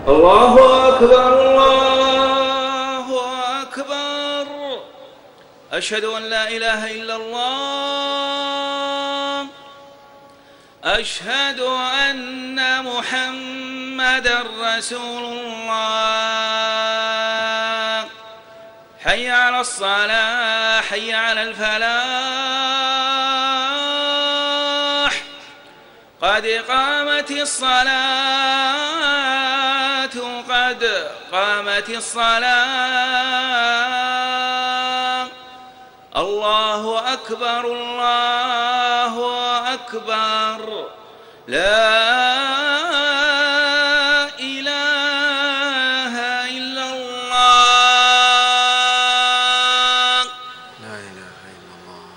الله أكبر الله أكبر. أشهد أن لا إله إلا الله. أشهد أن محمدًا رسول الله. حي على الصلاة، حي على الفلاح، قد قامت الصلاة، قد قامت الصلاة. الله أكبر الله أكبر. لا إله إلا الله. لا إله إلا الله.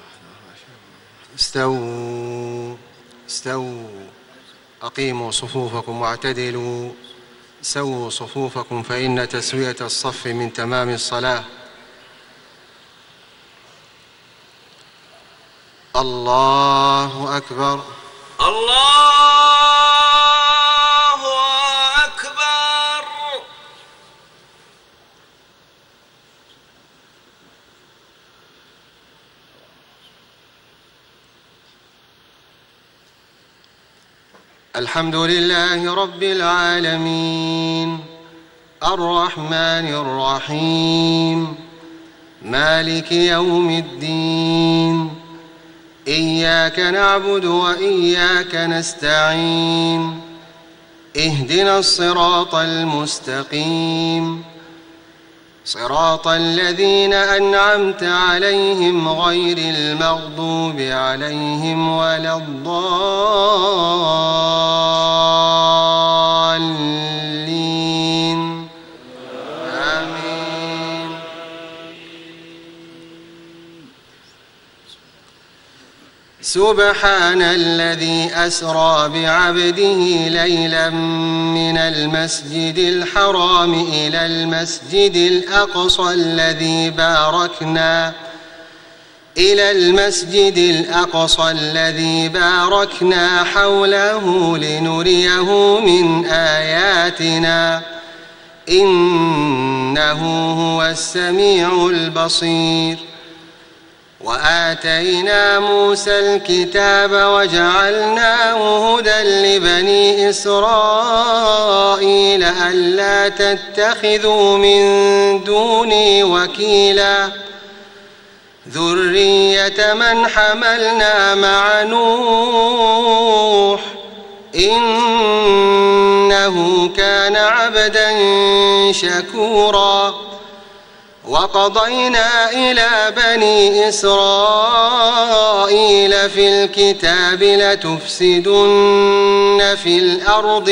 استووا استووا، أقيموا صفوفكم واعتدلوا، سووا صفوفكم فإن تسوية الصف من تمام الصلاة. الله أكبر الله أكبر. الحمد لله رب العالمين، الرحمن الرحيم، مالك يوم الدين. إياك نعبد وإياك نستعين، اهدنا الصراط المستقيم، صراط الذين أنعمت عليهم غير المغضوب عليهم ولا الضالين. آمين. سبحان الذي أسرى بعبده ليلا من المسجد الحرام إلى المسجد الأقصى الذي باركنا حوله لنريه من آياتنا، إنه هو السميع البصير. وآتينا موسى الكتاب وجعلناه هدى لبني إسرائيل ألا تتخذوا من دوني وكيلا، ذرية من حملنا مع نوح إنه كان عبدا شكورا. وقضينا إلى بني إسرائيل في الكتاب لتفسدن في الأرض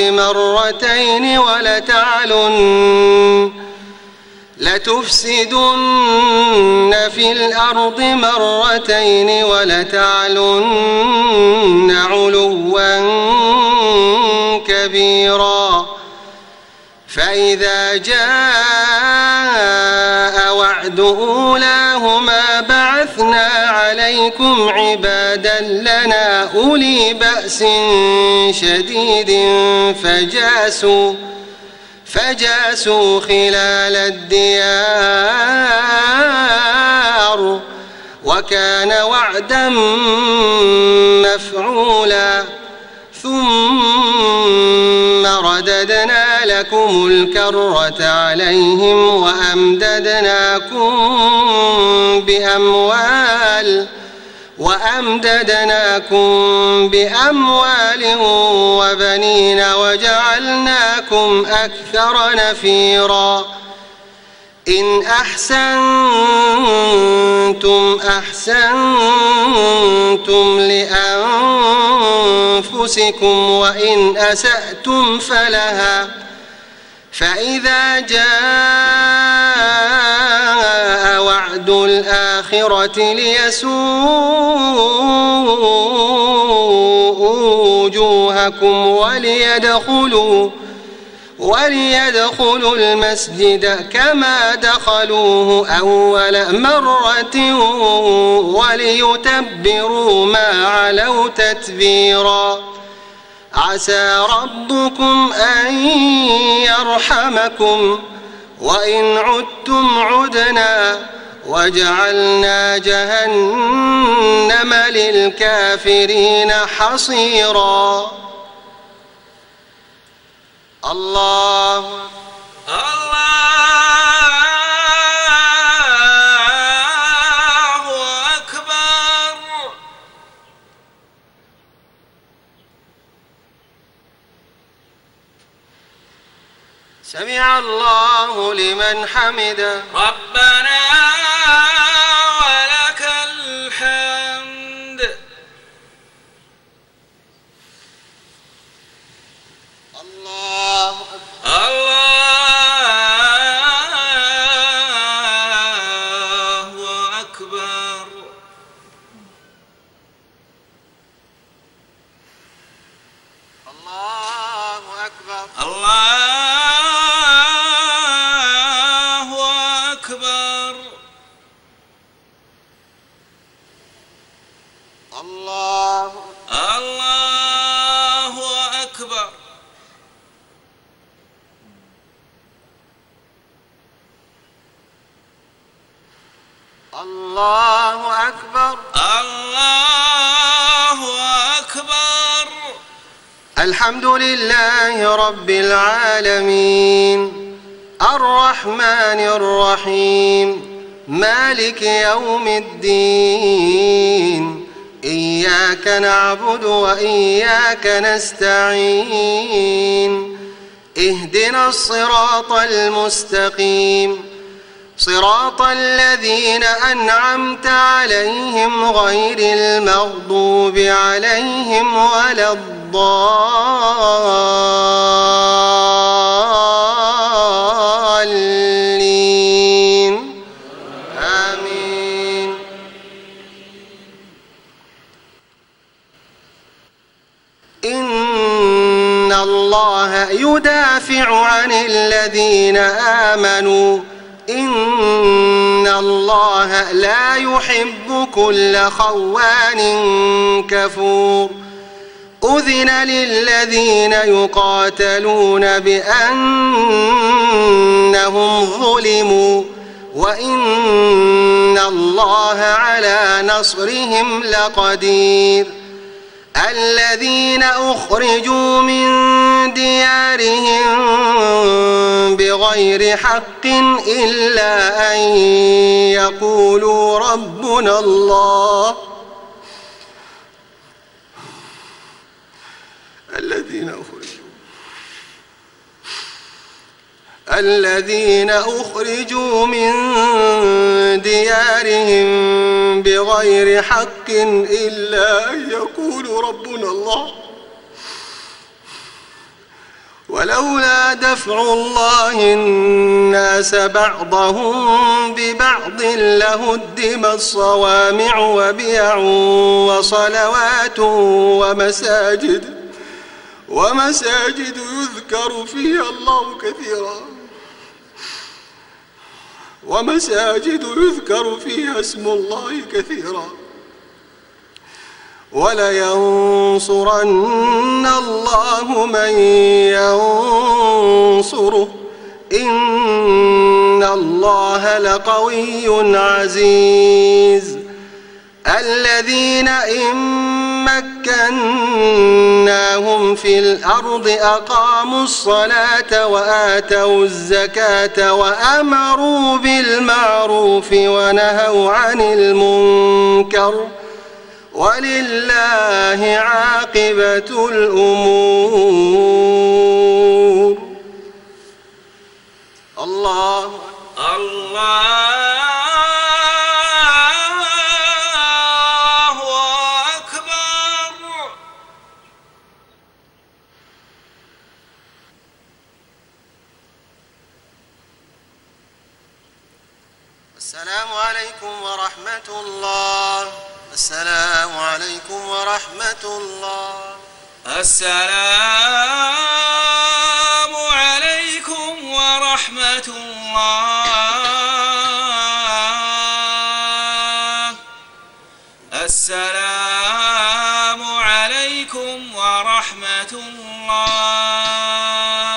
مرتين ولتعلن علوا كبيرا. فإذا جاء وعد أولاهما بعثنا عليكم عبادا لنا أولي بأس شديد فجاسوا خلال الديار، وكان وعدا مفعولا. ثم رددنا لكم الكرة عليهم وأمددناكم بأموال وبنين وجعلناكم أكثر نفيرا. إن أحسنتم أحسنتم لأنفسكم وإن أسأتم فلها. فإذا جاء وعد الآخرة ليسوءوا وجوهكم وليدخلوا المسجد كما دخلوه أول مرة وليتبروا ما علوا تتبيرا. عسى ربكم أن يرحمكم وإن عدتم عدنا وجعلنا جهنم للكافرين حصيرا. الله أكبر. سمع الله لمن حمده. ربنا ولك الحمد. الله أكبر. الله أكبر. الله أكبر. الله أكبر. الله أكبر. الله أكبر. الحمد لله رب العالمين الرحمن الرحيم مالك يوم الدين إياك نعبد وإياك نستعين اهدنا الصراط المستقيم صراط الذين أنعمت عليهم غير المغضوب عليهم ولا الضالين آمين. إن الله يدافع عن الذين آمنوا إن الله لا يحب كل خوان كفور. أذن للذين يقاتلون بأنهم ظلموا وإن الله على نصرهم لقدير. الذين أخرجوا من ديارهم بغير حق إلا أن يقولوا ربنا الله. الذين أخرجوا من ديارهم بغير حق إلا أن يقولوا ربنا الله. ولولا دفع الله الناس بعضهم ببعض لهدمت صوامع وبيع وصلوات ومساجد يذكر فيها الله كثيرا اسم الله كثيرا ولينصرن الله من ينصره إن الله لقوي عزيز. الذين إن مكناهم في الأرض أقاموا الصلاة وآتوا الزكاة وأمروا بالمعروف ونهوا عن المنكر ولله عاقبة الأمور. الله أكبر. السلام عليكم ورحمة الله. السلام عليكم ورحمة الله. السلام عليكم ورحمة الله. السلام عليكم ورحمة ورحمة الله.